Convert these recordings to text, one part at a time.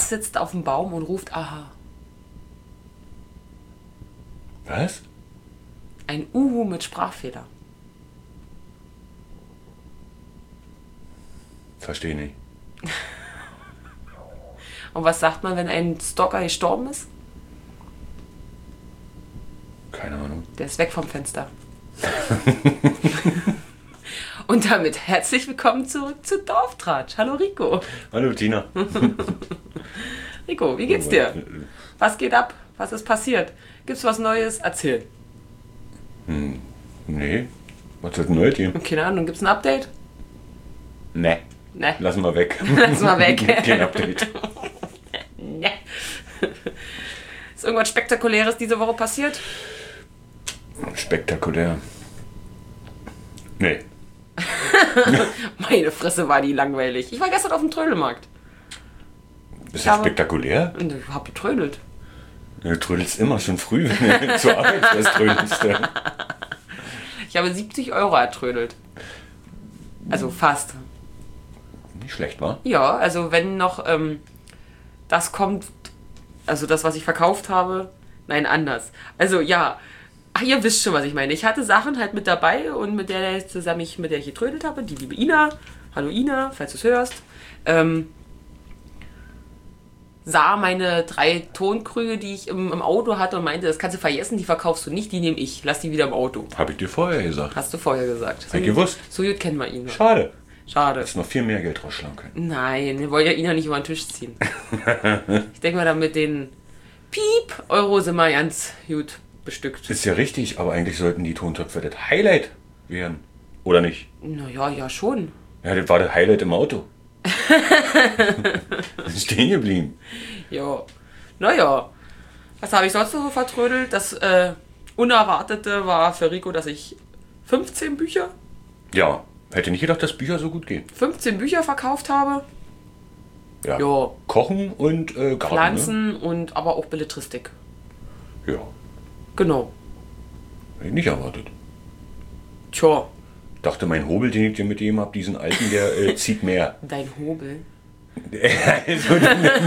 Was sitzt auf dem Baum und ruft Aha? Was? Ein Uhu mit Sprachfehler. Verstehe nicht. Und was sagt man, wenn ein Stalker gestorben ist? Keine Ahnung. Der ist weg vom Fenster. Und damit herzlich willkommen zurück zu Dorftratsch. Hallo Rico. Hallo Tina. Rico, wie geht's dir? Was geht ab? Was ist passiert? Gibt's was Neues? Erzähl. Nee. Was ist denn neu hier? Keine Ahnung, gibt's ein Update? Nee. Ne. Lassen wir weg. Lass mal weg. Kein Update. Ne. Ist irgendwas Spektakuläres diese Woche passiert? Spektakulär. Nee. Meine Fresse, war die langweilig. Ich war gestern auf dem Trödelmarkt. Ist das spektakulär? Und ich hab getrödelt. Du trödelst immer schon früh, wenn du zur Arbeit fährst, trödelst du. Ich habe 70 Euro ertrödelt. Also fast. Nicht schlecht, wa? Ja, also wenn noch das kommt, also das, was ich verkauft habe, nein, anders. Also ja, ach, ihr wisst schon, was ich meine. Ich hatte Sachen halt mit dabei und mit der ich getrödelt habe, die liebe Ina, hallo Ina, falls du es hörst, sah meine 3 Tonkrüge, die ich im Auto hatte und meinte, das kannst du vergessen, die verkaufst du nicht, die nehme ich, lass die wieder im Auto. Hab ich dir vorher gesagt. Hast du vorher gesagt. Hab ich gewusst. So gut kennen wir ihn. Schade. Schade. Hättest noch viel mehr Geld rausschlagen können. Nein, wir wollen ja Ina nicht über den Tisch ziehen. Ich denke mal, da mit den Euro sind wir ganz gut bestückt. Ist ja richtig, aber eigentlich sollten die Tontöpfe das Highlight werden. Oder nicht? Naja, ja schon. Ja, das war das Highlight im Auto. Ist stehen geblieben. Ja. Naja. Was habe ich sonst noch so vertrödelt? Das Unerwartete war für Rico, dass ich 15 Bücher Hätte nicht gedacht, dass Bücher so gut gehen. 15 Bücher verkauft habe. Ja. Ja. Kochen und Garten. Pflanzen und aber auch Belletristik. Ne? Ja. Genau. Hätte ich nicht erwartet. Tja. Dachte, mein Hobel, den ich dir mitgegeben habe, diesen alten, der zieht mehr. Dein Hobel. Also,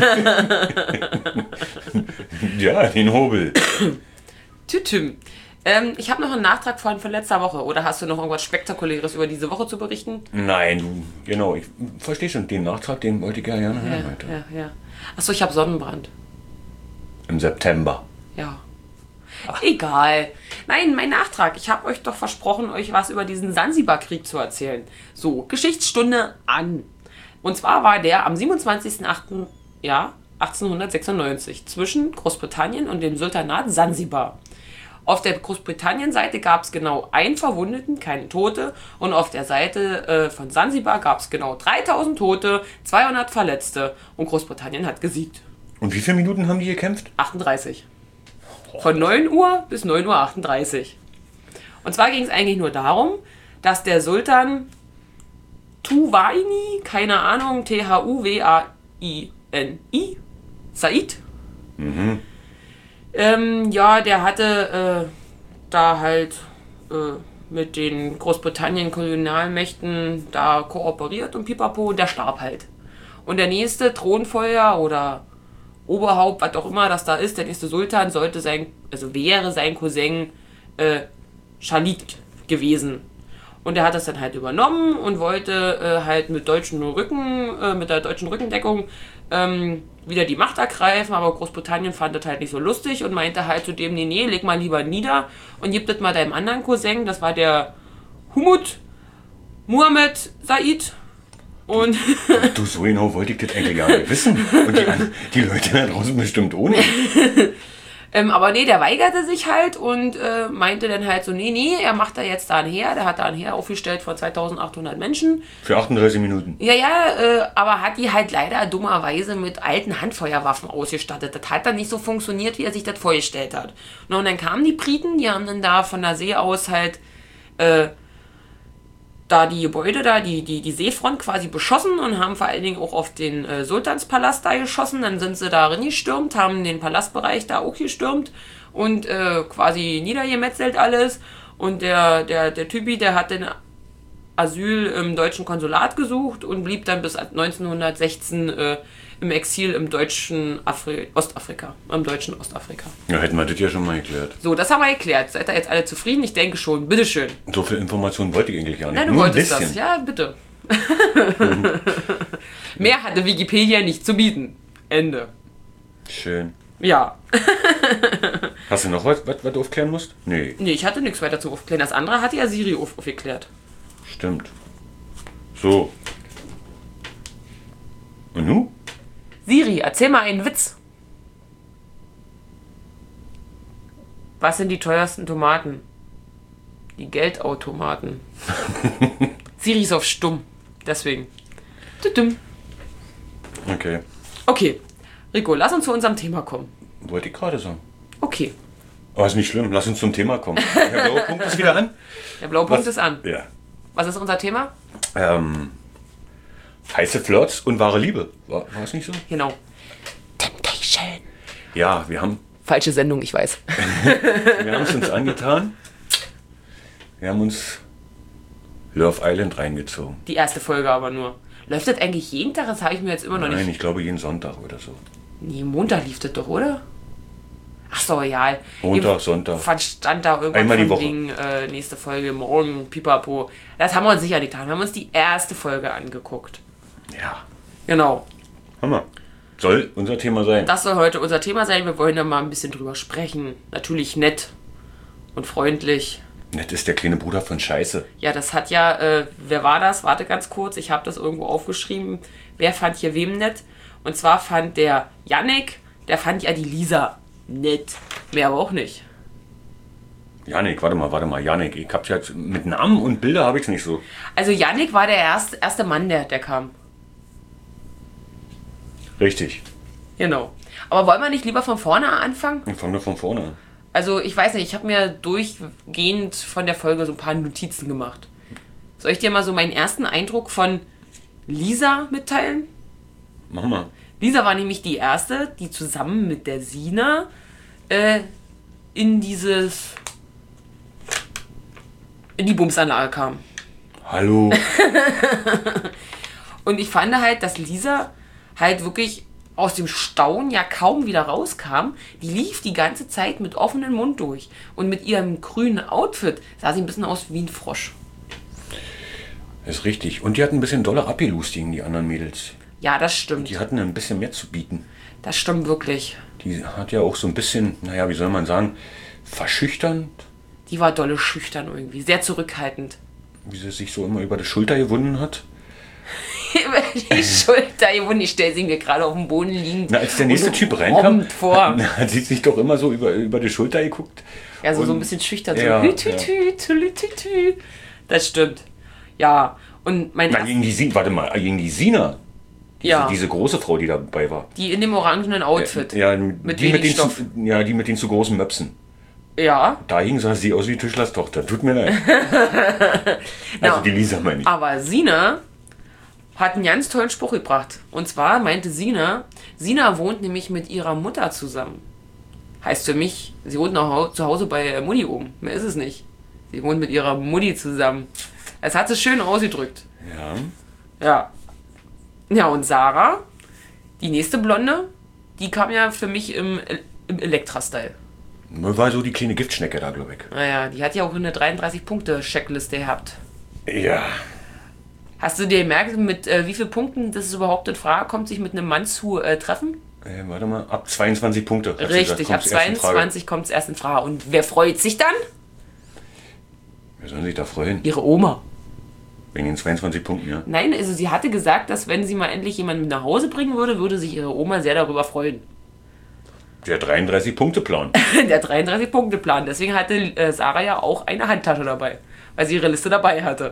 ja, den Hobel. Tütüm. Ich habe noch einen Nachtrag von letzter Woche. Oder hast du noch irgendwas Spektakuläres über diese Woche zu berichten? Nein, du, genau, ich verstehe schon, den Nachtrag, den wollte ich gerne hören heute. Ja. Achso, ich habe Sonnenbrand. Im September. Ja. Ach. Egal. Nein, mein Nachtrag. Ich habe euch doch versprochen, euch was über diesen Sansibar-Krieg zu erzählen. So, Geschichtsstunde an. Und zwar war der am 27.08. Ja, 1896 zwischen Großbritannien und dem Sultanat Sansibar. Auf der Großbritannien-Seite gab es genau einen Verwundeten, keine Tote. Und auf der Seite von Sansibar gab es genau 3000 Tote, 200 Verletzte. Und Großbritannien hat gesiegt. Und wie viele Minuten haben die gekämpft? 38. Von 9 Uhr bis 9:38 Uhr. Und zwar ging es eigentlich nur darum, dass der Sultan Tuwaini, keine Ahnung, Thuwaini, Said, der hatte da halt mit den Großbritannien-Kolonialmächten da kooperiert und pipapo, und der starb halt. Und der nächste Thronfolger oder Oberhaupt, was auch immer das da ist, der nächste Sultan wäre sein Cousin Khalid gewesen. Und er hat das dann halt übernommen und wollte halt mit der deutschen Rückendeckung wieder die Macht ergreifen, aber Großbritannien fand das halt nicht so lustig und meinte halt zu dem, nee, leg mal lieber nieder und gib das mal deinem anderen Cousin, das war der Muhammad Said. Und du, so genau wollte ich das eigentlich gar nicht wissen. Und die Leute da draußen bestimmt ohne. Aber nee, der weigerte sich halt und meinte dann halt so, nee, er macht da jetzt da ein Heer. Der hat da ein Heer aufgestellt von 2800 Menschen. Für 38 Minuten. Ja, aber hat die halt leider dummerweise mit alten Handfeuerwaffen ausgestattet. Das hat dann nicht so funktioniert, wie er sich das vorgestellt hat. Und dann kamen die Briten, die haben dann da von der See aus halt da die Gebäude da, die Seefront quasi beschossen und haben vor allen Dingen auch auf den Sultanspalast da geschossen. Dann sind sie da reingestürmt, haben den Palastbereich da auch gestürmt und quasi niedergemetzelt alles. Und der Typi, der hat dann Asyl im deutschen Konsulat gesucht und blieb dann bis 1916 im Exil im deutschen Ostafrika. Im deutschen Ostafrika. Ja, hätten wir das ja schon mal geklärt. So, das haben wir geklärt. Seid ihr jetzt alle zufrieden? Ich denke schon. Bitteschön. So viel Informationen wollte ich eigentlich gar nicht. Nein, du Nur ein wolltest bisschen. das. Ja, bitte. Mehr hatte Wikipedia nicht zu bieten. Ende. Schön. Ja. Hast du noch was du aufklären musst? Nee, Nee, ich hatte nichts weiter zu aufklären. Das andere hatte ja Siri aufgeklärt. stimmt. So. Und nu? Siri, erzähl mal einen Witz. Was sind die teuersten Tomaten? Die Geldautomaten. Siri ist auf stumm. Deswegen. Tudum. Okay. Okay. Rico, lass uns zu unserem Thema kommen. Wollte ich gerade sagen. Okay. Aber ist nicht schlimm, lass uns zum Thema kommen. Der blaue Punkt ist wieder an. Der blaue Punkt ist an. Ja. Was ist unser Thema? Heiße Flirts und wahre Liebe. War es nicht so? Genau. Temptation. Ja, wir haben Falsche Sendung, ich weiß. es uns angetan. Wir haben uns Love Island reingezogen. Die erste Folge aber nur. Läuft das eigentlich jeden Tag? Das habe ich mir jetzt immer noch Nein, nicht... ich glaube jeden Sonntag oder so. Nee, Montag lief das doch, oder? Ach so, ja. Montag, Sonntag. Stand da irgendwann Einmal die von Woche. wegen nächste Folge, morgen, pipapo. Das haben wir uns sicher getan. Wir haben uns die erste Folge angeguckt. Ja, Genau. Hammer. Soll unser Thema sein. Das soll heute unser Thema sein. Wir wollen da mal ein bisschen drüber sprechen. Natürlich nett und freundlich. Nett ist der kleine Bruder von Scheiße. Ja, das hat ja, wer war das? Warte ganz kurz, ich habe das irgendwo aufgeschrieben. Wer fand hier wem nett? Und zwar fand der Yannick, der fand ja die Lisa nett. Mehr aber auch nicht. Janik, warte mal, Janik. Ich hab's jetzt mit Namen und Bilder habe ich's nicht so. Also Yannick war der erste Mann, der kam. Richtig. Genau. Aber wollen wir nicht lieber von vorne anfangen? Ich fange nur von vorne an. Also ich weiß nicht, ich habe mir durchgehend von der Folge so ein paar Notizen gemacht. Soll ich dir mal so meinen ersten Eindruck von Lisa mitteilen? Mach mal. Lisa war nämlich die erste, die zusammen mit der Sina in die Bumsanlage kam. Hallo. Und ich fand halt, dass Lisa halt wirklich aus dem Staunen ja kaum wieder rauskam. Die lief die ganze Zeit mit offenem Mund durch. Und mit ihrem grünen Outfit sah sie ein bisschen aus wie ein Frosch. Ist richtig. Und die hatten ein bisschen doller abgelust gegen die anderen Mädels. Ja, das stimmt. Die hatten ein bisschen mehr zu bieten. Das stimmt wirklich. Die hat ja auch so ein bisschen, naja, wie soll man sagen, verschüchternd, Die war dolle schüchtern irgendwie. Sehr zurückhaltend. wie sie sich so immer über die Schulter gewunden hat. Über die Schulter. Ich stelle sie mir gerade auf dem Boden liegen. Na, als der nächste Typ reinkam, vor. hat sie sich doch immer so über die Schulter geguckt. Ja, so Und- ein bisschen schüchtern. Ja, So hüt, hüt, hüt, hüt, hüt, hüt. Das stimmt. Ja. Und mein Na, gegen die Sina. Ja. Diese große Frau, die dabei war. die in dem orangenen Outfit. Ja, Mit die wenig Stoff. die mit den zu großen Möpsen. Ja. Da sah sie aus wie Tischlers Tochter. Tut mir leid. Na, Also die Lisa meine ich. Aber Sina hat einen ganz tollen Spruch gebracht. Und zwar meinte Sina wohnt nämlich mit ihrer Mutter zusammen. Heißt für mich, sie wohnt noch zu Hause bei Mutti oben. Mehr ist es nicht. Sie wohnt mit ihrer Mutti zusammen. Das hat sie schön ausgedrückt. Ja. Ja. Ja, und Sarah, die nächste Blonde, die kam ja für mich im Elektra-Style. War so die kleine Giftschnecke da, glaube ich. Naja, die hat ja auch eine 33-Punkte-Checkliste gehabt. Ja. Hast du dir gemerkt, mit wie vielen Punkten das überhaupt in Frage kommt, sich mit einem Mann zu treffen? Warte mal, ab 22 Punkte. hat sie Richtig, gesagt, ab kommt's erst in Frage. 22 kommt es erst in Frage. Und wer freut sich dann? Wer soll sich da freuen? Ihre Oma. Wegen den 22 Punkten, ja. Nein, also sie hatte gesagt, dass wenn sie mal endlich jemanden mit nach Hause bringen würde, würde sich ihre Oma sehr darüber freuen. Der 33-Punkte-Plan. Der 33-Punkte-Plan. Deswegen hatte Sarah ja auch eine Handtasche dabei, weil sie ihre Liste dabei hatte.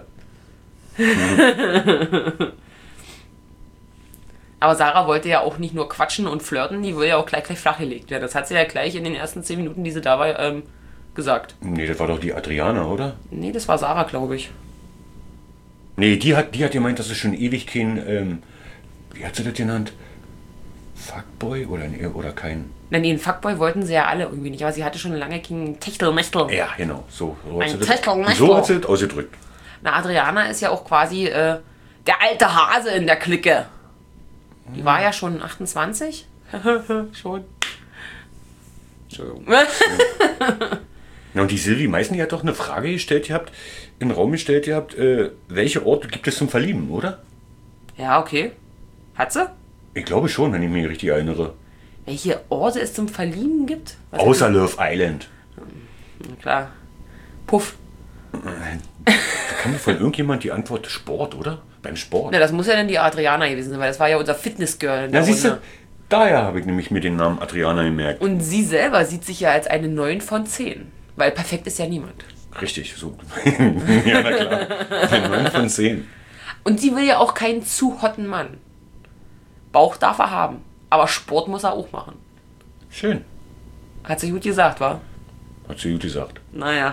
Aber Sarah wollte ja auch nicht nur quatschen und flirten, die will ja auch gleich flachgelegt werden. Das hat sie ja gleich in den ersten 10 Minuten, die sie da war, gesagt. Nee, das war doch die Adriana, oder? Nee, das war Sarah, glaube ich. Nee, die hat gemeint, dass es schon ewig kein, wie hat sie das genannt? Fuckboy oder kein... Nein, den Fuckboy wollten sie ja alle irgendwie nicht, aber sie hatte schon lange keinen Techtelmechtel. Ja, genau, so Ein hat sie Techtelmechtel. so hat sie das ausgedrückt. Na, Adriana ist ja auch quasi der alte Hase in der Clique. Die war ja schon 28. Schon. Entschuldigung. Na, und die Silvi Meißen, die hat doch eine Frage gestellt gehabt, in den Raum gestellt gehabt, welche Orte gibt es zum Verlieben, oder? Ja, okay. Hat sie? Ich glaube schon, wenn ich mich richtig erinnere. Welche Orte es zum Verlieben gibt? Was Außer Love Island. Na klar. Puff. Da kam von irgendjemand die Antwort Sport, oder? Beim Sport. Na, das muss ja dann die Adriana gewesen sein, weil das war ja unser Fitnessgirl in der Na, siehst du, Runde. daher habe ich nämlich mir den Namen Adriana gemerkt. Und sie selber sieht sich ja als eine 9 von 10. Weil perfekt ist ja niemand. Richtig, so. Ja, na klar. Ein 9 von 10. Und sie will ja auch keinen zu hotten Mann. Bauch darf er haben. Aber Sport muss er auch machen. Schön. Hat sie gut gesagt, wa? Hat sie gut gesagt. Naja.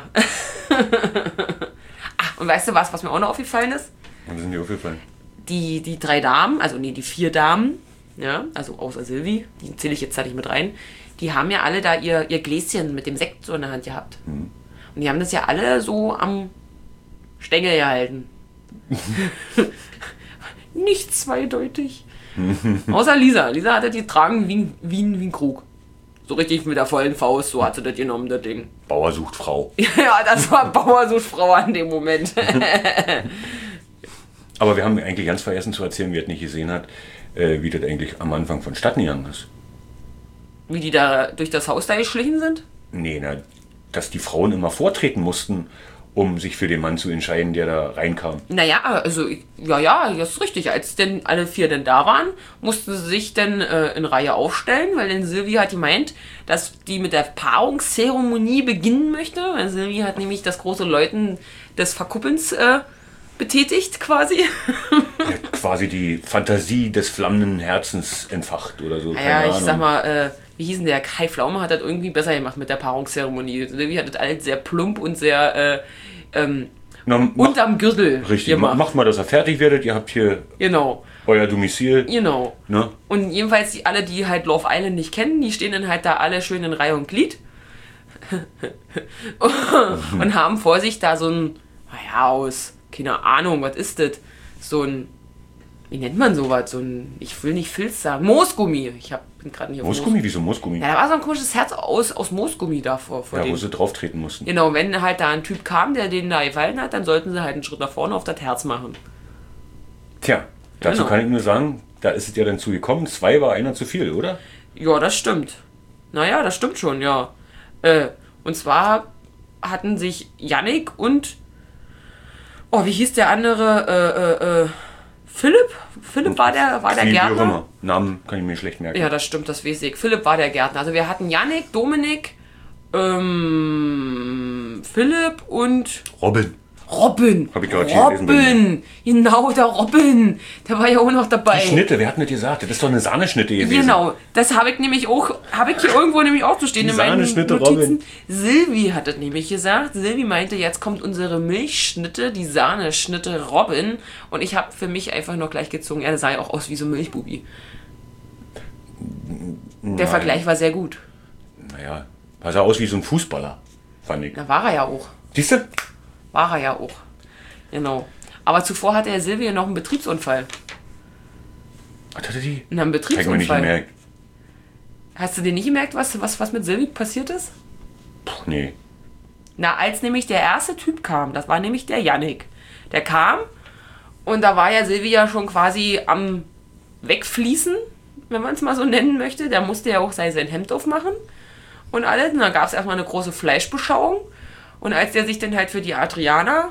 Ach, und weißt du was mir auch noch aufgefallen ist? Und sind die aufgefallen? Die 3 Damen, also nee, die 4 Damen, ja, also außer Silvi, die zähle ich jetzt halt nicht mit rein, die haben ja alle da ihr Gläschen mit dem Sekt so in der Hand gehabt. Und die haben das ja alle so am Stängel gehalten. Nicht zweideutig. Außer Lisa. Lisa hatte die getragen wie ein Krug. So richtig mit der vollen Faust, so hat sie das genommen, das Ding. Bauer sucht Frau. Ja, das war Bauersuchtfrau an dem Moment. Aber wir haben eigentlich ganz vergessen zu erzählen, wer es nicht gesehen hat, wie das eigentlich am Anfang vonstatten gegangen ist. Wie die da durch das Haus da geschlichen sind? Nee, na, dass die Frauen immer vortreten mussten, um sich für den Mann zu entscheiden, der da reinkam. Naja, also, ja, das ist richtig. Als denn alle 4 denn da waren, mussten sie sich dann in Reihe aufstellen, weil denn Silvi hat gemeint, dass die mit der Paarungszeremonie beginnen möchte. Weil Silvi hat nämlich das große Läuten des Verkuppelns betätigt, quasi. Er hat quasi die Fantasie des flammenden Herzens entfacht oder so. Naja, keine ich Ahnung. sag mal, wie hieß denn der? Kai Pflaume hat das irgendwie besser gemacht mit der Paarungszeremonie. Silvi hat das alles sehr plump und sehr Na, unterm Gürtel richtig, gemacht. macht mal, dass ihr fertig werdet. Ihr habt hier Genau. euer Domizil. Genau. Ne? Und jedenfalls alle, die halt Love Island nicht kennen, die stehen dann halt da alle schön in Reihe und Glied. Und haben vor sich da so ein, naja, aus, keine Ahnung, was ist das? So ein, wie nennt man sowas? So ein, ich will nicht Filz sagen, Moosgummi. Bin gerade nicht auf Moosgummi? Wieso Moosgummi? Ja, da war so ein komisches Herz aus Moosgummi davor. Vor Ja, dem. wo sie drauf treten mussten. Genau, wenn halt da ein Typ kam, der denen da gefallen hat, dann sollten sie halt einen Schritt nach vorne auf das Herz machen. Tja, dazu Genau. kann ich nur sagen, da ist es ja dann zugekommen. 2 war einer zu viel, oder? Ja, das stimmt. Naja, das stimmt schon, ja. Und zwar hatten sich Yannick und, wie hieß der andere, Philipp? Philipp war der Wie auch Gärtner? immer. Namen kann ich mir schlecht merken. Ja, das stimmt, das weiß ich. Philipp war der Gärtner. Also wir hatten Yannick, Dominik, Philipp und Robin. Robin. Hab ich gerade hier gelesen bei Robin. Genau, der Robin. Der war ja auch noch dabei. Die Schnitte, wer hat denn das gesagt? Das ist doch eine Sahneschnitte gewesen. Genau, das habe ich nämlich auch, hier irgendwo nämlich auch zu stehen Die in meinen Sahneschnitte Notizen. Robin. Silvi hat das nämlich gesagt. Silvi meinte, jetzt kommt unsere Milchschnitte, die Sahneschnitte Robin. Und ich habe für mich einfach noch gleich gezogen, er sah ja auch aus wie so ein Milchbubi. Der Vergleich war sehr gut. Naja, er sah aus wie so ein Fußballer, fand ich. Na, war er ja auch. Siehst du? War er ja auch. Genau. Aber zuvor hatte er Silvi noch einen Betriebsunfall. Was hatte die? Einen Hab ich mir nicht Betriebsunfall. gemerkt. Hast du dir nicht gemerkt, was mit Silvi passiert ist? Puh, nee. Na, als nämlich der erste Typ kam, das war nämlich der Yannick. Der kam und da war ja Silvia schon quasi am Wegfließen, wenn man es mal so nennen möchte. Der musste ja auch sein Hemd aufmachen und alles. Und dann gab es erstmal eine große Fleischbeschauung. Und als der sich dann halt für die Atrina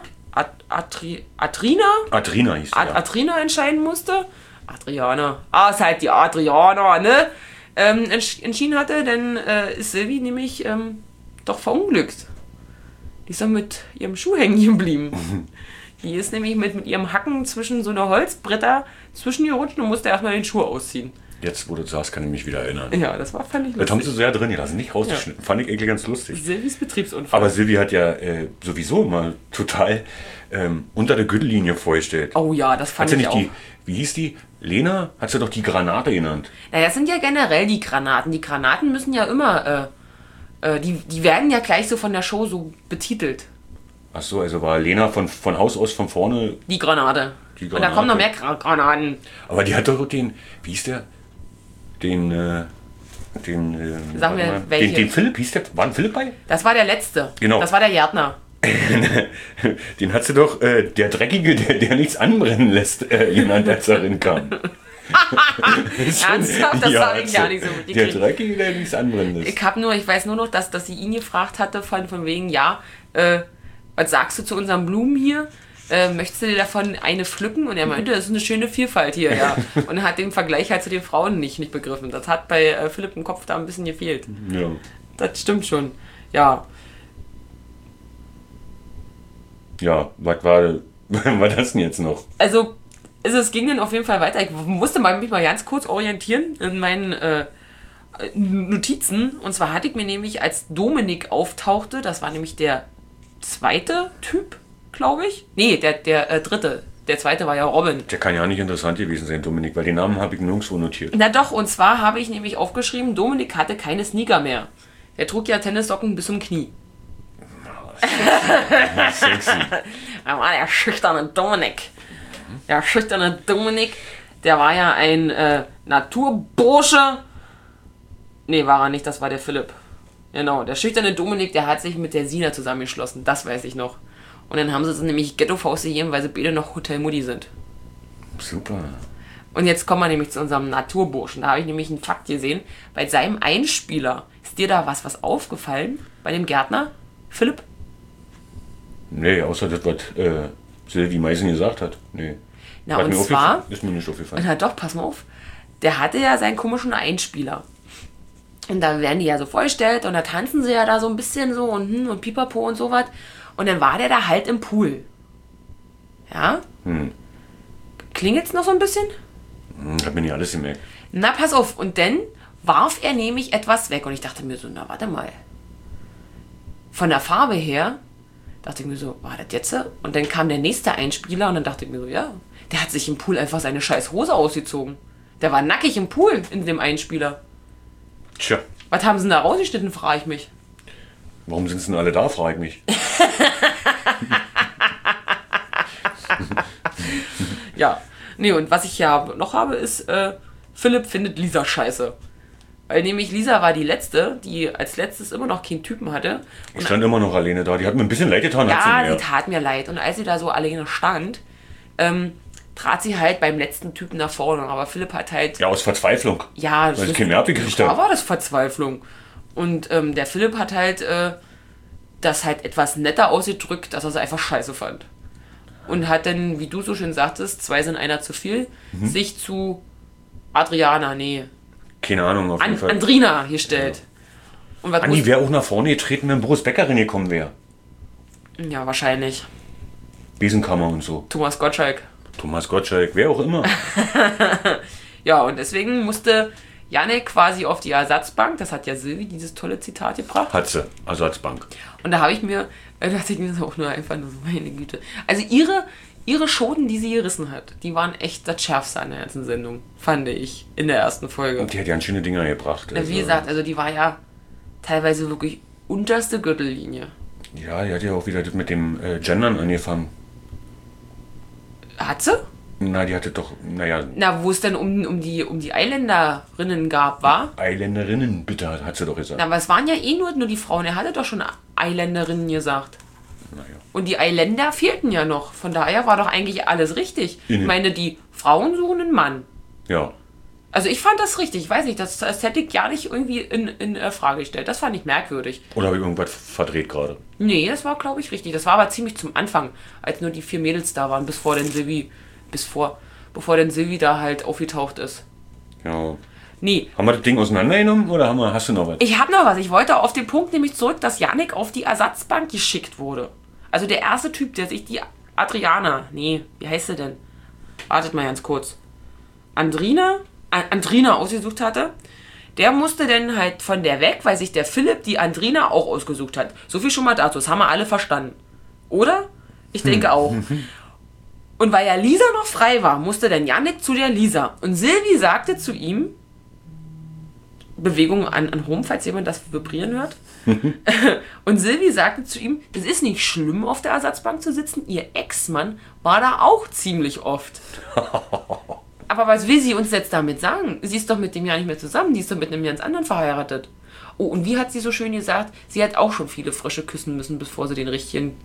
Adrina hieß die, ja. Adrina entscheiden musste, Adriana, ist halt die Adriana, ne? Entschieden hatte, dann ist Silvi nämlich doch verunglückt. Die ist doch mit ihrem Schuh hängen geblieben. Die ist nämlich mit ihrem Hacken zwischen so einer Holzbretter zwischengerutscht und musste erstmal den Schuh ausziehen. Jetzt, wo du sagst, kann ich mich wieder erinnern. Ja, das fand ich Das haben lustig. sie sehr drin gelassen, nicht rausgeschnitten. Fand ich eigentlich ganz lustig. Silvis Betriebsunfall. Aber Silvi hat ja sowieso immer total unter der Gürtellinie vorgestellt. Oh ja, das Hat fand sie ich nicht auch. wie hieß die? Lena? Hat sie doch die Granate genannt. Naja, das sind ja generell die Granaten. Die Granaten müssen ja immer, die werden ja gleich so von der Show so betitelt. Ach so, also war Lena von Haus aus von vorne. Die Granate. Die Und da kommen noch mehr Granaten. Aber die hat doch den, wie hieß der? Sag mir, welche? Den Philipp, hieß der, war ein Philipp bei? Das war der letzte. Genau. Das war der Gärtner. Den hat sie doch, der Dreckige, der nichts anbrennen lässt, genannt, als er rinkam. Ernsthaft? Das habe ich gar nicht so Der mitgekriegt. Dreckige, der nichts anbrennen lässt. Ich weiß nur noch, dass sie ihn gefragt hatte, von wegen, ja, was sagst du zu unseren Blumen hier? Möchtest du dir davon eine pflücken? Und er meinte, das ist eine schöne Vielfalt hier, ja. Und er hat den Vergleich halt zu den Frauen nicht begriffen. Das hat bei Philipp im Kopf da ein bisschen gefehlt. Ja. Das stimmt schon. Ja. Ja, was war das denn jetzt noch? Also es ging dann auf jeden Fall weiter. Ich musste mich mal ganz kurz orientieren in meinen Notizen. Und zwar hatte ich mir nämlich, als Dominik auftauchte, das war nämlich der zweite Typ, glaube ich. Nee, der dritte. Der zweite war ja Robin. Der kann ja nicht interessant gewesen sein, Dominik, weil den Namen habe ich nirgendwo notiert. Na doch, und zwar habe ich nämlich aufgeschrieben, Dominik hatte keine Sneaker mehr. Er trug ja Tennissocken bis zum Knie. Sexy. Da war der schüchterne Dominik. Der schüchterne Dominik, der war ja ein Naturbursche. Nee, war er nicht, das war der Philipp. Genau, der schüchterne Dominik, der hat sich mit der Sina zusammengeschlossen, das weiß ich noch. Und dann haben sie so nämlich Ghetto-Faust gegeben, weil sie beide noch Hotel-Mutti sind. Super. Und jetzt kommen wir nämlich zu unserem Naturburschen. Da habe ich nämlich einen Fakt gesehen. Bei seinem Einspieler, ist dir da was aufgefallen? Bei dem Gärtner? Philipp? Nee, außer das, was Sylvie Meisen gesagt hat. Nee. Na, Hat und mir zwar... ist mir nicht aufgefallen. Na doch, pass mal auf. Der hatte ja seinen komischen Einspieler. Und da werden die ja so vorgestellt und da tanzen sie ja da so ein bisschen so und Pipapo und sowas. Und dann war der da halt im Pool. Ja? Klingelt's noch so ein bisschen? Hab mir nicht alles gemerkt. Na, pass auf. Und dann warf er nämlich etwas weg. Und ich dachte mir so, na, warte mal. Von der Farbe her dachte ich mir so, war das jetzt? Und dann kam der nächste Einspieler und dann dachte ich mir so, ja, der hat sich im Pool einfach seine scheiß Hose ausgezogen. Der war nackig im Pool in dem Einspieler. Tja, Was haben sie denn da rausgeschnitten, frage ich mich. warum sind sie denn alle da, frage ich mich. Ja, nee, und was ich ja noch habe, ist, Philipp findet Lisa scheiße. Weil nämlich Lisa war die Letzte, die als letztes immer noch keinen Typen hatte. Ich stand immer noch alleine da. Die hat mir ein bisschen leid getan. Ja, hat sie tat mir leid. Und als sie da so alleine stand, trat sie halt beim letzten Typen nach vorne. Aber Philipp hat halt... Ja, aus Verzweiflung. Ja, Weil sie keinen mehr abgekriegt da hat. war das Verzweiflung. Und der Philipp hat halt das halt etwas netter ausgedrückt, dass er es einfach scheiße fand. Und hat dann, wie du so schön sagtest, 2 sind einer zu viel, sich zu Adriana, nee, Keine Ahnung, auf jeden Fall. Andrina gestellt. Und was Andi wäre auch nach vorne getreten, wenn Boris Becker reingekommen wäre. ja, wahrscheinlich. Besenkammer und so. Thomas Gottschalk. Thomas Gottschalk, wer auch immer. Ja, und deswegen musste Jannik quasi auf die Ersatzbank. Das hat ja Silvi dieses tolle Zitat gebracht. Hat sie. Ersatzbank. Und da habe ich mir, dachte ich mir so auch nur einfach nur so, meine Güte. Also ihre Schoten, die sie gerissen hat, die waren echt das Schärfste an der ganzen Sendung, fand ich, in der ersten Folge. Und die hat ganz schöne Dinger gebracht. Na, wie gesagt, also die war ja teilweise wirklich unterste Gürtellinie. Ja, die hat ja auch wieder das mit dem Gendern angefangen. Hat sie? Na, die hatte doch, naja, Na, wo es dann um die Eiländerinnen gab, war? Eiländerinnen, bitte, hat sie doch gesagt. Na, aber es waren ja eh nur die Frauen. Er hatte doch schon Eiländerinnen gesagt. Naja. Und die Eiländer fehlten ja noch. Von daher war doch eigentlich alles richtig. Ich meine, die Frauen suchen einen Mann. Ja. Also ich fand das richtig. Ich weiß nicht, das hätte ich gar nicht irgendwie in Frage gestellt. Das fand ich merkwürdig. Oder habe ich irgendwas verdreht gerade? Nee, das war, glaube ich, richtig. Das war aber ziemlich zum Anfang, als nur die 4 Mädels da waren, bevor denn Silvi da halt aufgetaucht ist. Ja. Nee. Haben wir das Ding auseinandergenommen oder hast du noch was? Ich habe noch was. Ich wollte auf den Punkt nämlich zurück, dass Jannik auf die Ersatzbank geschickt wurde. Also der erste Typ, der sich die Adriana, nee, wie heißt sie denn? Wartet mal ganz kurz. Andrina ausgesucht hatte, der musste dann halt von der weg, weil sich der Philipp die Andrina auch ausgesucht hat. So viel schon mal dazu, das haben wir alle verstanden. Oder? Ich denke auch. Und weil ja Lisa noch frei war, musste dann Jannik zu der Lisa. Und Silvi sagte zu ihm, Bewegung an Home, falls jemand das vibrieren hört. Und Sylvie sagte zu ihm, es ist nicht schlimm, auf der Ersatzbank zu sitzen. Ihr Ex-Mann war da auch ziemlich oft. Aber was will sie uns jetzt damit sagen? Sie ist doch mit dem ja nicht mehr zusammen. Die ist doch mit einem ganz anderen verheiratet. Oh, und wie hat sie so schön gesagt? Sie hat auch schon viele Frische küssen müssen, bevor sie den richtigen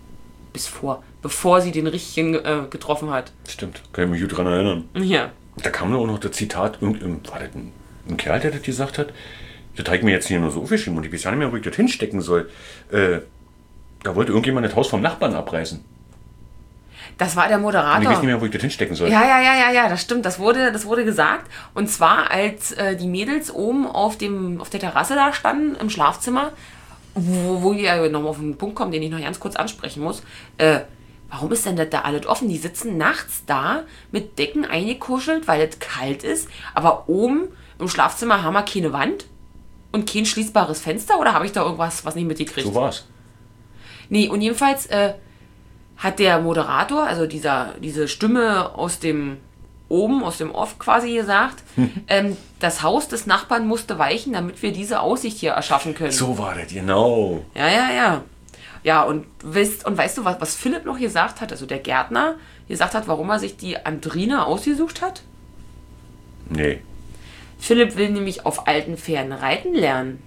getroffen hat. Stimmt, kann ich mich gut dran erinnern. Ja. Da kam auch noch das Zitat, war das ein Kerl, der das gesagt hat? Das hat mir jetzt hier nur so aufgeschrieben und ich weiß ja nicht mehr, wo ich das hinstecken soll. Da wollte irgendjemand das Haus vom Nachbarn abreißen. Das war der Moderator. Und ich weiß nicht mehr, wo ich das hinstecken soll. Ja, das stimmt. Das wurde gesagt. Und zwar, als die Mädels oben auf der Terrasse da standen, im Schlafzimmer, wo wir nochmal auf einen Punkt kommen, den ich noch ganz kurz ansprechen muss. Warum ist denn das da alles offen? Die sitzen nachts da mit Decken eingekuschelt, weil es kalt ist. Aber oben im Schlafzimmer haben wir keine Wand und kein schließbares Fenster. Oder habe ich da irgendwas was nicht mitgekriegt? So war's. Nee, und jedenfalls hat der Moderator, also diese Stimme aus dem Off quasi gesagt, das Haus des Nachbarn musste weichen, damit wir diese Aussicht hier erschaffen können. So war das, genau. Ja. Ja, und weißt du, was Philipp noch gesagt hat, also der Gärtner, gesagt hat, warum er sich die Andrine ausgesucht hat? Nee. Philipp will nämlich auf alten Pferden reiten lernen.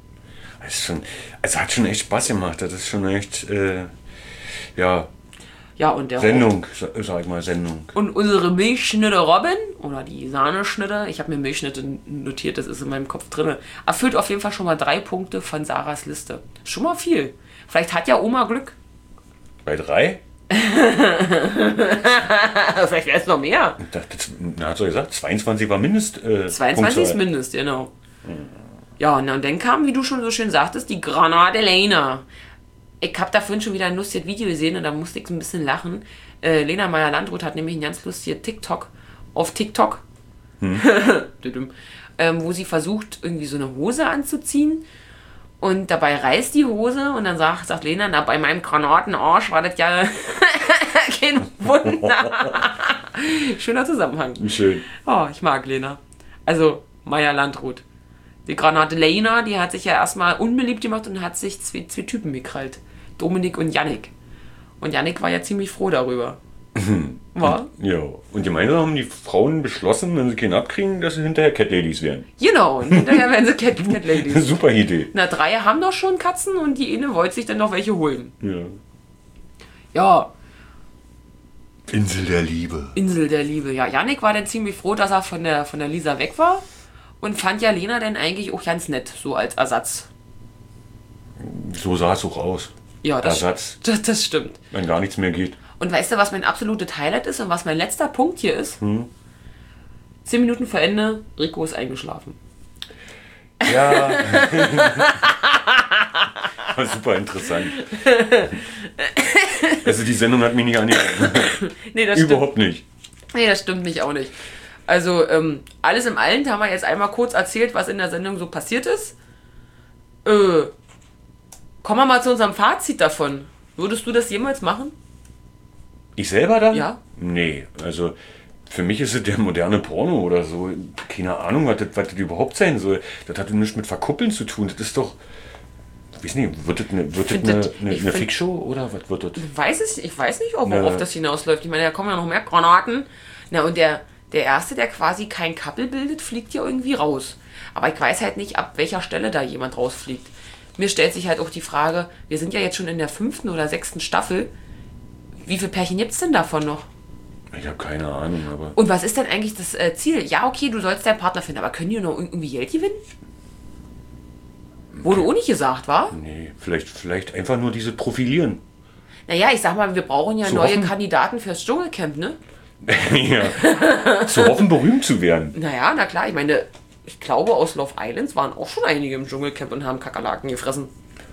Hat schon echt Spaß gemacht. Das ist schon echt, Ja, und der Sendung, sag ich mal, Sendung. Und unsere Milchschnitte Robin, oder die Sahneschnitte, ich habe mir Milchschnitte notiert, das ist in meinem Kopf drin, erfüllt auf jeden Fall schon mal 3 Punkte von Sarahs Liste. Schon mal viel. Vielleicht hat ja Oma Glück. Bei 3? Vielleicht wäre es noch mehr. Hat sie gesagt, 22 war Mindest. 22 ist Mindest, genau. Ja, und dann kam, wie du schon so schön sagtest, die Granate Lena. Ich habe da vorhin schon wieder ein lustiges Video gesehen und da musste ich so ein bisschen lachen. Lena Meyer-Landrut hat nämlich ein ganz lustiges TikTok, wo sie versucht, irgendwie so eine Hose anzuziehen. Und dabei reißt die Hose und dann sagt Lena, na, bei meinem Granatenarsch war das ja kein Wunder. Schöner Zusammenhang. Schön. Oh, ich mag Lena. Also, Meyer-Landrut. Die Granate Lena, die hat sich ja erstmal unbeliebt gemacht und hat sich zwei Typen gekrallt. Dominik und Yannick. Und Yannick war ja ziemlich froh darüber. War? Ja. Und gemeinsam haben die Frauen beschlossen, wenn sie keinen abkriegen, dass sie hinterher Cat Ladies werden. Genau, und hinterher werden sie Cat Ladies. Super Idee. Na, 3 haben doch schon Katzen und die eine wollte sich dann noch welche holen. Ja. Ja. Insel der Liebe. Insel der Liebe. Ja, Yannick war dann ziemlich froh, dass er von der Lisa weg war und fand ja Lena dann eigentlich auch ganz nett, so als Ersatz. So sah es auch aus. Ja, Ersatz. Das stimmt. Wenn gar nichts mehr geht. Und weißt du, was mein absolutes Highlight ist und was mein letzter Punkt hier ist? 10 Minuten vor Ende, Rico ist eingeschlafen. Ja. War super interessant. Also die Sendung hat mich nicht angehalten. Nee, das Überhaupt nicht. Nee, das stimmt nicht, auch nicht. Also, alles im Allen haben wir jetzt einmal kurz erzählt, was in der Sendung so passiert ist. Kommen wir mal zu unserem Fazit davon. Würdest du das jemals machen? Ich selber dann? Ja. Nee, also für mich ist es der moderne Porno oder so. Keine Ahnung, was das überhaupt sein soll. Das hat nichts mit Verkuppeln zu tun. Das ist doch, ich weiß nicht, wird das eine Fickshow oder was wird das? Ich weiß nicht, worauf das hinausläuft. Ich meine, da kommen ja noch mehr Granaten. Na, und der Erste, der quasi kein Couple bildet, fliegt ja irgendwie raus. Aber ich weiß halt nicht, ab welcher Stelle da jemand rausfliegt. Mir stellt sich halt auch die Frage, wir sind ja jetzt schon in der 5. oder 6. Staffel. Wie viele Pärchen gibt es denn davon noch? Ich habe keine Ahnung, aber... Und was ist denn eigentlich das Ziel? Ja, okay, du sollst deinen Partner finden, aber können die noch irgendwie Geld gewinnen? Wurde auch nicht gesagt, wa? Nee, vielleicht einfach nur diese Profilieren. Naja, ich sag mal, wir brauchen ja neue Kandidaten fürs Dschungelcamp, ne? Ja, zu hoffen, berühmt zu werden. Naja, na klar, ich meine, ich glaube, aus Love Islands waren auch schon einige im Dschungelcamp und haben Kakerlaken gefressen.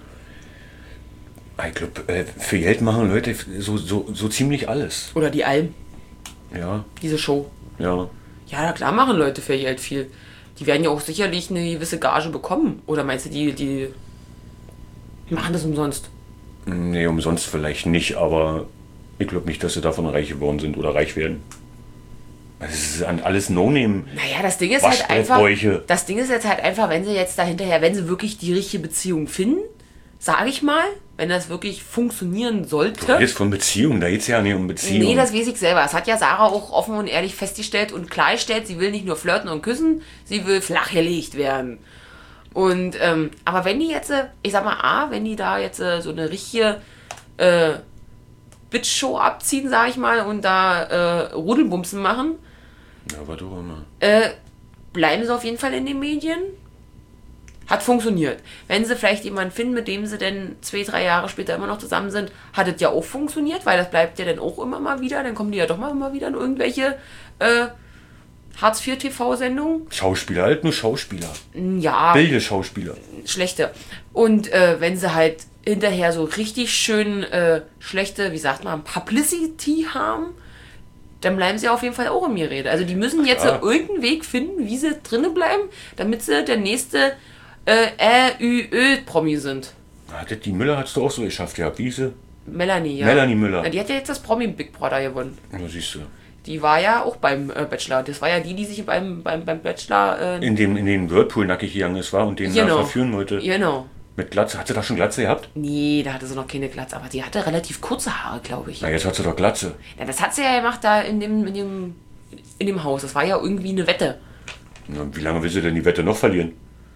Ich glaube, für Geld machen Leute so ziemlich alles. Oder die Alm. Ja. Diese Show. Ja. Ja, na klar machen Leute für Geld viel. Die werden ja auch sicherlich eine gewisse Gage bekommen. Oder meinst du, die machen das umsonst? Nee, umsonst vielleicht nicht, aber ich glaube nicht, dass sie davon reich geworden sind oder reich werden. Das ist alles No-Name. Naja, das Ding ist halt einfach, Waschbrettbäuche. das Ding ist jetzt halt einfach, wenn sie jetzt da hinterher, wenn sie wirklich die richtige Beziehung finden, sage ich mal, wenn das wirklich funktionieren sollte. Jetzt von Beziehung, da geht es ja nicht um Beziehung. Nee, das weiß ich selber. Das hat ja Sarah auch offen und ehrlich festgestellt und klargestellt, sie will nicht nur flirten und küssen, sie will flachgelegt werden. Und, aber wenn die jetzt, ich sag mal, wenn die da jetzt so eine richtige Bitch-Show abziehen, sag ich mal, und da Rudelbumsen machen, Ja, was auch immer. bleiben sie auf jeden Fall in den Medien. Hat funktioniert. Wenn sie vielleicht jemanden finden, mit dem sie dann 2-3 Jahre später immer noch zusammen sind, hat es ja auch funktioniert, weil das bleibt ja dann auch immer mal wieder. Dann kommen die ja doch mal wieder in irgendwelche Hartz-IV-TV-Sendungen. Schauspieler, halt nur Schauspieler. Ja, Bilde Schauspieler. schlechte. Und wenn sie halt hinterher so richtig schön schlechte, wie sagt man, Publicity haben, dann bleiben sie auf jeden Fall auch in mir Rede. Also die müssen jetzt irgendeinen Weg finden, wie sie drinnen bleiben, damit sie der nächste Promi sind. Die Müller hat es doch auch so geschafft, ja. Wie sie? Melanie, ja. Melanie Müller. Na, die hat ja jetzt das Promi Big Brother gewonnen. Ja, siehst du. Die war ja auch beim Bachelor. Das war ja die sich beim Bachelor... In den Whirlpool nackig gegangen ist, war und den da verführen wollte. Genau. Mit Glatze. Hat sie da schon Glatze gehabt? Nee, da hatte sie noch keine Glatze. Aber die hatte relativ kurze Haare, glaube ich. Na, jetzt hat sie doch Glatze. Ja, das hat sie ja gemacht da in dem Haus. Das war ja irgendwie eine Wette. Na, wie lange will sie denn die Wette noch verlieren?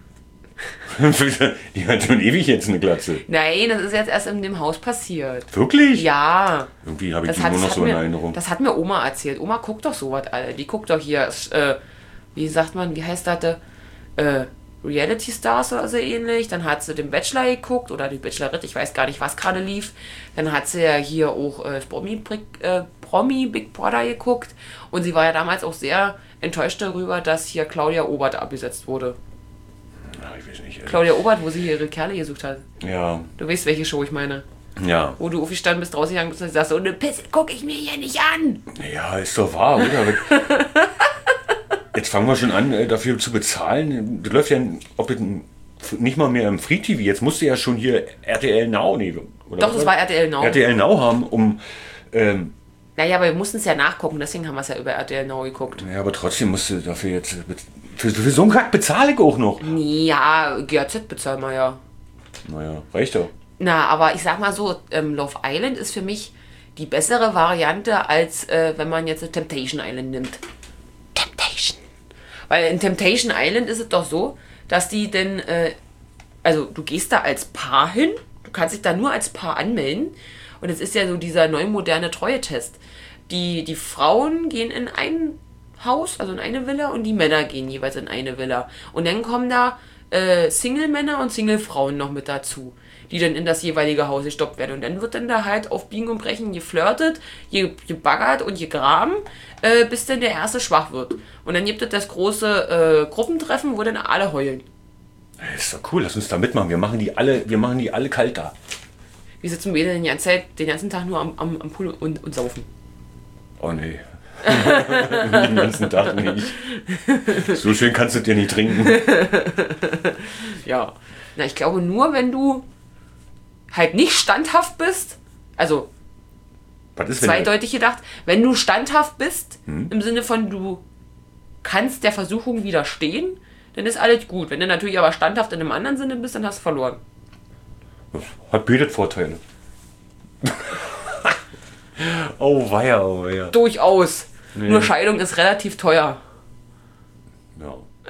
Die hat schon ewig jetzt eine Glatze. Nein, das ist jetzt erst in dem Haus passiert. Wirklich? Ja. Irgendwie habe ich die nur noch so in Erinnerung. Das hat mir Oma erzählt. Oma guckt doch sowas, Alter. Die guckt doch hier, wie sagt man, wie heißt das? Reality Stars oder so ähnlich. Dann hat sie den Bachelor geguckt oder die Bachelorette, ich weiß gar nicht, was gerade lief. Dann hat sie ja hier auch Promi Big Brother geguckt. Und sie war ja damals auch sehr enttäuscht darüber, dass hier Claudia Obert abgesetzt wurde. Ja, ich weiß nicht. Claudia Obert, wo sie hier ihre Kerle gesucht hat. Ja. Du weißt, welche Show ich meine. Ja. Wo du aufgestanden bist, rausgegangen bist und sagst, so eine Pisse gucke ich mir hier nicht an. Ja, ist doch wahr, oder? Jetzt fangen wir schon an, dafür zu bezahlen. Das läuft ja nicht mal mehr im Free TV. Jetzt musst du ja schon hier RTL Now nehmen. Doch, das war RTL Now. RTL Now haben, um... Naja, aber wir mussten es ja nachgucken, deswegen haben wir es ja über RTL Now geguckt. Ja, aber trotzdem musst du dafür jetzt... Für so einen Kack bezahle ich auch noch. Ja, GAZ bezahlen wir ja. Naja, reicht doch. Na, aber ich sag mal so, Love Island ist für mich die bessere Variante, als wenn man jetzt Temptation Island nimmt. Temptation. Weil in Temptation Island ist es doch so, dass die denn, also du gehst da als Paar hin, du kannst dich da nur als Paar anmelden und es ist ja so dieser neu moderne Treue-Test. Die Frauen gehen in ein Haus, also in eine Villa und die Männer gehen jeweils in eine Villa. Und dann kommen da Single-Männer und Single-Frauen noch mit dazu, die dann in das jeweilige Haus gestoppt werden. Und dann wird dann da halt auf Biegen und Brechen geflirtet, gebaggert und gegraben, bis dann der Erste schwach wird. Und dann gibt es das große Gruppentreffen, wo dann alle heulen. Das ist doch cool, lass uns da mitmachen. Wir machen die alle kalt da. Wir sitzen beide den ganzen Tag nur am Pool und saufen. Oh nee. Den ganzen Tag nicht. So schön kannst du dir nicht trinken. Ja. Na, ich glaube nur, wenn du halt nicht standhaft bist, also Was ist, zweideutig gedacht, wenn du standhaft bist, im Sinne von du kannst der Versuchung widerstehen, dann ist alles gut. Wenn du natürlich aber standhaft in einem anderen Sinne bist, dann hast du verloren. Hat bietet Vorteile. Oh weia, oh weia. Durchaus. Nee. Nur Scheidung ist relativ teuer. Ja.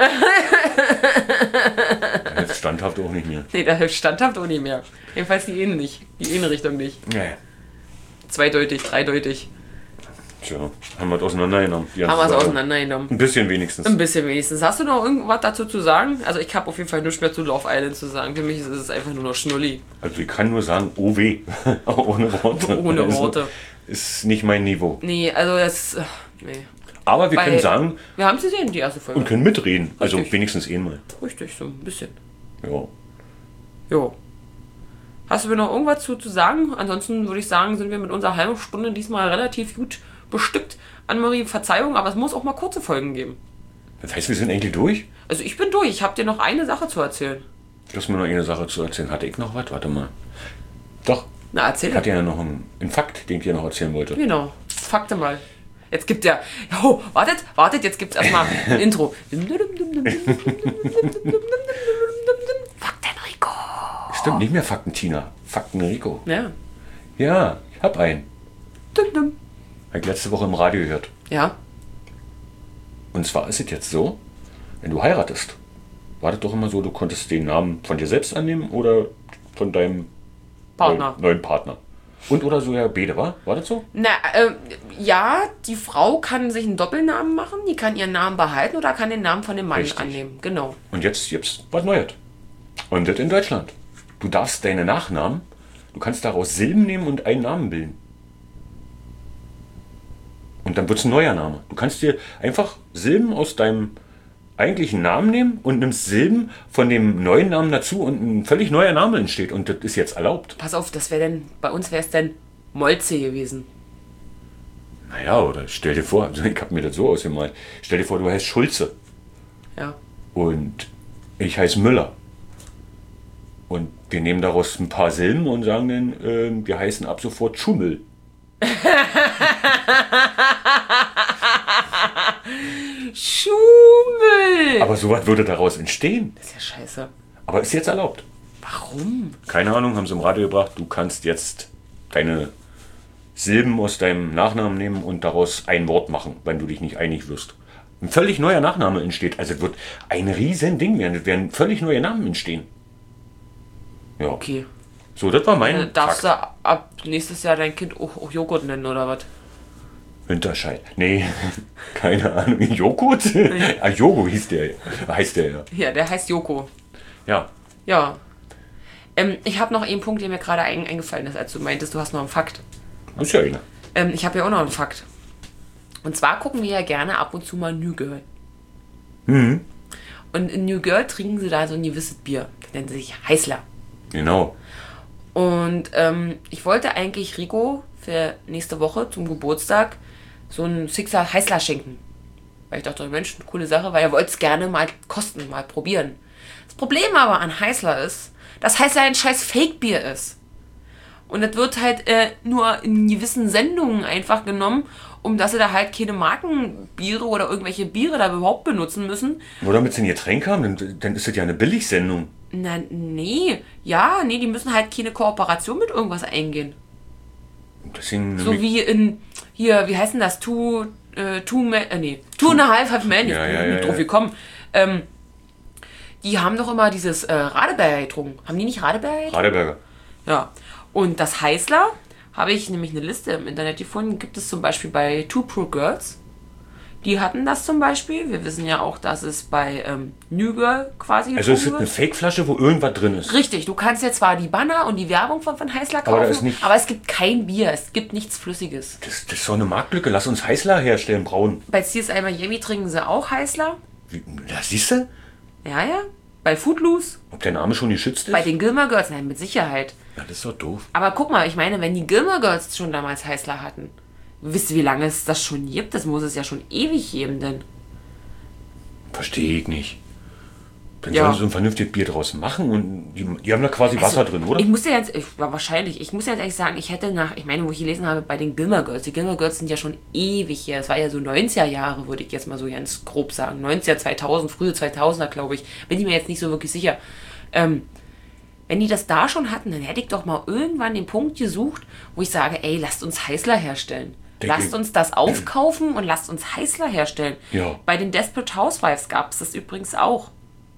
Jetzt standhaft auch nicht mehr. Nee, da hilft standhaft auch nicht mehr. Jedenfalls die Ehen nicht. Die Innenrichtung nicht. Nee. Zweideutig, dreideutig. Tja, haben wir es auseinandergenommen. Haben wir es auseinandergenommen. Ein bisschen wenigstens. Ein bisschen wenigstens. Hast du noch irgendwas dazu zu sagen? Also ich habe auf jeden Fall nichts mehr zu Love Island zu sagen. Für mich ist es einfach nur noch Schnulli. Also ich kann nur sagen, oh weh. Ohne Worte. Ohne Worte. Ist nicht mein Niveau. Nee, also das... Nee. Aber wir können sagen... Wir haben sie gesehen, die erste Folge. Und können mitreden. Also Richtig. wenigstens einmal. Richtig, so ein bisschen. Ja. Jo. Hast du mir noch irgendwas zu sagen? Ansonsten würde ich sagen, sind wir mit unserer halben Stunde diesmal relativ gut bestückt. Annemarie, Verzeihung, aber es muss auch mal kurze Folgen geben. Das heißt, wir sind eigentlich durch? Also ich bin durch. Ich habe dir noch eine Sache zu erzählen. Du hast mir noch eine Sache zu erzählen. Hatte ich noch was? Warte mal. Doch. Na, erzähl. Ich hatte ja noch einen Fakt, den ich dir noch erzählen wollte. Genau. Fakte mal. Jetzt gibt ja. Oh, wartet, jetzt gibt's erstmal ein Intro. Fuck den Rico. Stimmt, nicht mehr Fakten Tina. Fakten Rico. Ja. Ja, ich hab einen. Hab ich letzte Woche im Radio gehört. Ja. Und zwar ist es jetzt so, wenn du heiratest, war das doch immer so, du konntest den Namen von dir selbst annehmen oder von deinem neuen Partner. Und oder so ja beide, war das so? Na, ja, die Frau kann sich einen Doppelnamen machen, die kann ihren Namen behalten oder kann den Namen von dem Mann annehmen. Genau. Und jetzt was Neues. Und das in Deutschland. Du darfst deine Nachnamen, du kannst daraus Silben nehmen und einen Namen bilden. Und dann wird es ein neuer Name. Du kannst dir einfach Silben aus deinem eigentlichen Namen nehmen und nimmst Silben von dem neuen Namen dazu und ein völlig neuer Name entsteht. Und das ist jetzt erlaubt. Pass auf, bei uns wäre es dann Molze gewesen. Naja, oder stell dir vor, ich habe mir das so ausgemalt. Stell dir vor, du heißt Schulze. Ja. Und ich heiße Müller. Und wir nehmen daraus ein paar Silben und sagen dann, wir heißen ab sofort Schummel. Schummel! Aber sowas würde daraus entstehen. Das ist ja scheiße. Aber ist jetzt erlaubt. Warum? Keine Ahnung, haben sie im Radio gebracht. Du kannst jetzt deine Silben aus deinem Nachnamen nehmen und daraus ein Wort machen, wenn du dich nicht einig wirst. Ein völlig neuer Nachname entsteht. Also es wird ein riesen Ding werden. Es werden völlig neue Namen entstehen. Ja. Okay. So, das war mein darfst du ab nächstes Jahr dein Kind auch Joghurt nennen, oder was? Hinterscheid. Nee, keine Ahnung. Joghurt? Ah, Jogo heißt der ja. Ja, der heißt Joko. Ja. Ja. Ich habe noch einen Punkt, der mir gerade eingefallen ist, als du meintest, du hast noch einen Fakt. Das ist ja einer. Ich habe ja auch noch einen Fakt. Und zwar gucken wir ja gerne ab und zu mal New Girl. Mhm. Und in New Girl trinken sie da so ein gewisses Bier. Das nennt sich Heißler. Genau. Und ich wollte eigentlich Rico für nächste Woche zum Geburtstag so einen Sixer Heißler schenken. Weil ich dachte, Mensch, eine coole Sache, weil er wollte es gerne mal kosten, mal probieren. Das Problem aber an Heißler ist, dass Heißler ein scheiß Fake-Bier ist. Und das wird halt nur in gewissen Sendungen einfach genommen, um dass sie da halt keine Markenbiere oder irgendwelche Biere da überhaupt benutzen müssen. Nur damit sie ein Getränk haben, dann ist das ja eine Billigsendung. Na, nee. Ja, nee, die müssen halt keine Kooperation mit irgendwas eingehen. Deswegen So wie in, hier, wie heißt denn das? Two and a Half Men. Ich bin nicht drauf gekommen. Die haben doch immer dieses Radeberger getrunken. Haben die nicht Radeberger getrunken? Radeberger. Ja. Und das Heißler habe ich nämlich eine Liste im Internet gefunden. Gibt es zum Beispiel bei Two Pro Girls. Die hatten das zum Beispiel. Wir wissen ja auch, dass es bei New Girl quasi Also es ist eine Fake-Flasche, wo irgendwas drin ist. Richtig, du kannst jetzt zwar die Banner und die Werbung von Heißler kaufen, aber es gibt kein Bier, es gibt nichts Flüssiges. Das ist doch eine Marktlücke. Lass uns Heißler herstellen, brauen. Bei CSI Miami trinken sie auch Heißler. Das siehst du? Ja. Bei Footloose. Ob der Name schon geschützt ist? Bei den Gilmore Girls, nein, mit Sicherheit. Ja, das ist doch doof. Aber guck mal, ich meine, wenn die Gilmore Girls schon damals Heißler hatten, wisst ihr, wie lange es das schon gibt? Das muss es ja schon ewig geben, denn. Verstehe ich nicht. Dann Ja. sollen sie so ein vernünftiges Bier draus machen und die haben da quasi Wasser drin, oder? Ich muss dir jetzt ehrlich sagen, ich hätte wo ich gelesen habe, bei den Gilmore Girls, die Gilmore Girls sind ja schon ewig her, das war ja so 90er Jahre, würde ich jetzt mal so ganz grob sagen, 90er, 2000, frühe 2000er, glaube ich, bin ich mir jetzt nicht so wirklich sicher. Wenn die das da schon hatten, dann hätte ich doch mal irgendwann den Punkt gesucht, wo ich sage, ey, lasst uns Heißler herstellen. Lasst uns das aufkaufen und lasst uns Heißler herstellen. Ja. Bei den Desperate Housewives gab es das übrigens auch.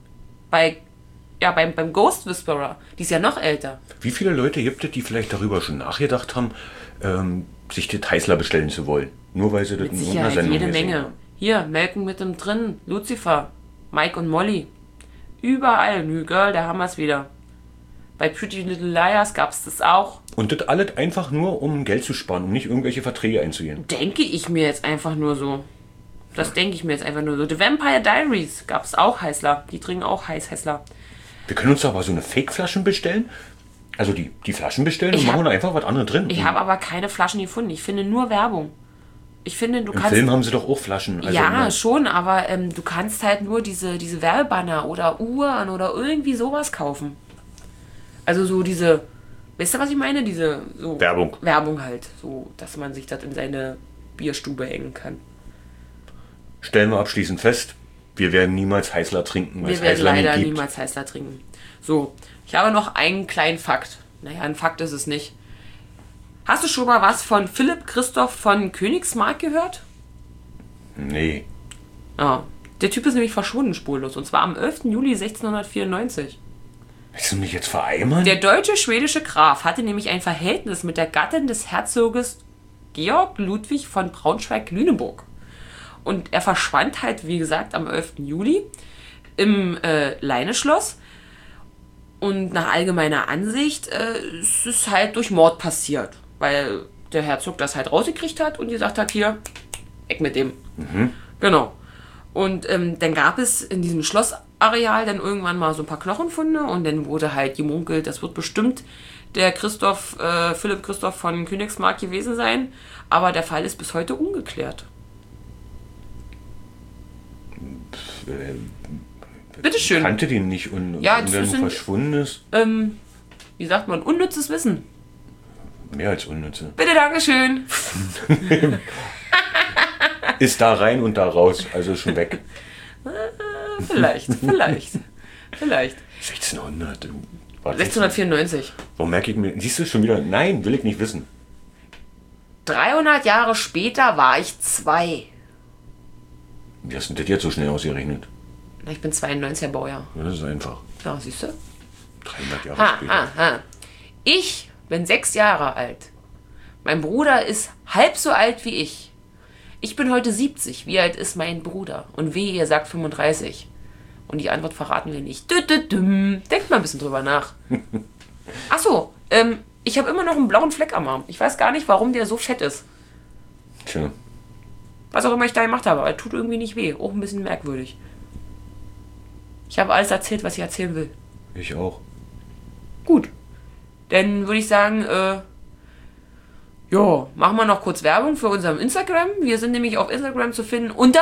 Beim Ghost Whisperer, die ist ja noch älter. Wie viele Leute gibt es, die vielleicht darüber schon nachgedacht haben, sich das Heißler bestellen zu wollen? Nur weil sie das Mit in Sicherheit, irgendeiner Sendung jede gesehen Menge. haben. Hier, Melken mit dem drin, Lucifer, Mike und Molly. Überall, New Girl, da haben wir es wieder. Bei Pretty Little Liars gab es das auch. Und das alles einfach nur, um Geld zu sparen, um nicht irgendwelche Verträge einzugehen. Denke ich mir jetzt einfach nur so. Das denke ich mir jetzt einfach nur so. The Vampire Diaries gab es auch Heißler. Die trinken auch Heißler. Wir können uns aber so eine Fake-Flaschen bestellen. Also die Flaschen bestellen und machen da einfach was anderes drin. Ich habe aber keine Flaschen gefunden. Ich finde nur Werbung. Ich finde, du Im kannst... Film haben sie doch auch Flaschen. Also ja, schon, aber du kannst halt nur diese Werbebanner oder Uhren oder irgendwie sowas kaufen. Also so weißt du, was ich meine? Diese so Werbung. Werbung halt. So, dass man sich das in seine Bierstube hängen kann. Stellen wir abschließend fest, wir werden niemals Heißler trinken, weil Wir es werden Heißler leider nicht gibt. niemals Heißler trinken. So, ich habe noch einen kleinen Fakt. Naja, ein Fakt ist es nicht. Hast du schon mal was von Philipp Christoph von Königsmarck gehört? Nee. Ja. Der Typ ist nämlich verschwunden spurlos. Und zwar am 11. Juli 1694. Willst du mich jetzt vereimern? Der deutsche-schwedische Graf hatte nämlich ein Verhältnis mit der Gattin des Herzoges Georg Ludwig von Braunschweig-Lüneburg. Und er verschwand halt, wie gesagt, am 11. Juli im Leineschloss. Und nach allgemeiner Ansicht ist es halt durch Mord passiert. Weil der Herzog das halt rausgekriegt hat und gesagt hat, hier, weg mit dem. Genau. Und dann gab es in diesem Schlossareal dann irgendwann mal so ein paar Knochenfunde und dann wurde halt gemunkelt, das wird bestimmt der Philipp Christoph von Königsmarck gewesen sein. Aber der Fall ist bis heute ungeklärt. Bitteschön. Ich kannte den nicht und Ja, dann das sind- verschwunden ist. Wie sagt man, unnützes Wissen. Mehr als unnütze. Bitte, Dankeschön. Ist da rein und da raus, also schon weg. Vielleicht. 1600. Warte, 1694. Warum merke ich mir? Siehst du schon wieder? Nein, will ich nicht wissen. 300 Jahre später war ich 2. Wie hast du das jetzt so schnell ausgerechnet? Ich bin 92er Baujahr. Ja, das ist einfach. Ja, siehst du? 300 Jahre später. Ich bin 6 Jahre alt. Mein Bruder ist halb so alt wie ich. Ich bin heute 70. Wie alt ist mein Bruder? Und wehe, ihr sagt 35. Und die Antwort verraten wir nicht. Denkt mal ein bisschen drüber nach. Achso, ich habe immer noch einen blauen Fleck am Arm. Ich weiß gar nicht, warum der so fett ist. Tja. Was auch immer ich da gemacht habe, aber tut irgendwie nicht weh. Auch ein bisschen merkwürdig. Ich habe alles erzählt, was ich erzählen will. Ich auch. Gut. Dann würde ich sagen, machen wir noch kurz Werbung für unserem Instagram. Wir sind nämlich auf Instagram zu finden unter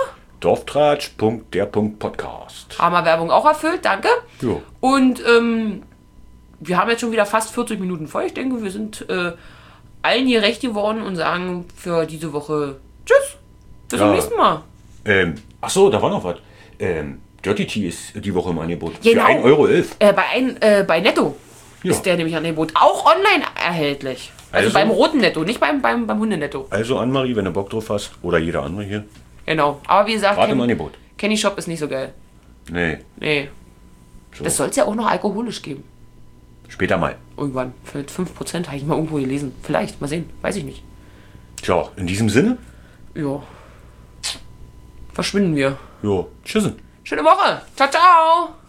Dorftratsch.der.podcast. haben wir Werbung auch erfüllt, danke. Jo. Und wir haben jetzt schon wieder fast 40 Minuten voll. Ich denke, wir sind allen hier recht geworden und sagen für diese Woche Tschüss. Bis zum nächsten Mal. Achso, da war noch was. Dirty Tea ist die Woche im Angebot. Genau. Für 1,11 €. Bei Netto ist der nämlich an Angebot. Auch online erhältlich. Also beim roten Netto, nicht beim Hundenetto. Also Annemarie, wenn du Bock drauf hast, oder jeder andere hier, Genau. Aber wie gesagt, warte im Angebot. Kenny Shop ist nicht so geil. Nee, Nee. so. Das soll es ja auch noch alkoholisch geben. Später mal. Irgendwann. Für 5% habe ich mal irgendwo gelesen. Vielleicht. Mal sehen. Weiß ich nicht. Tja, in diesem Sinne, Ja. Verschwinden wir. jo, tschüssen. Schöne Woche. Ciao, ciao.